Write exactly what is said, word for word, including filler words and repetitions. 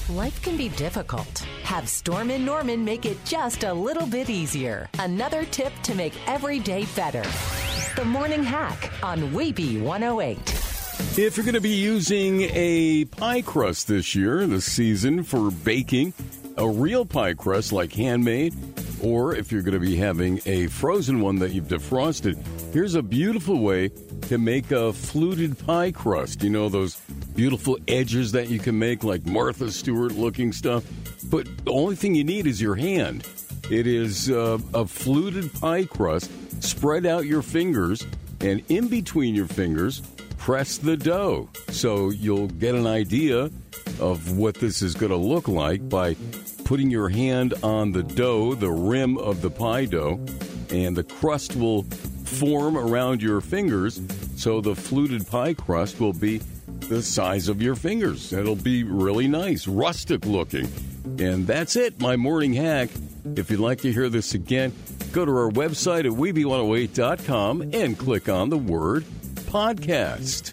Life can be difficult. Have Storm and Norman make it just a little bit easier. Another tip to make every day better. The Morning Hack on Weeby one oh eight. If you're going to be using a pie crust this year, the season for baking, a real pie crust like handmade, or if you're going to be having a frozen one that you've defrosted, here's a beautiful way to make a fluted pie crust. You know, those beautiful edges that you can make, like Martha Stewart-looking stuff. But the only thing you need is your hand. It is uh, a fluted pie crust. Spread out your fingers, and in between your fingers, press the dough. So you'll get an idea of what this is going to look like by putting your hand on the dough, the rim of the pie dough, and the crust will form around your fingers. So the fluted pie crust will be the size of your fingers. It'll be really nice, rustic looking. And that's it, my morning hack. If you'd like to hear this again, go to our website at weeby one oh eight dot com and click on the word podcast.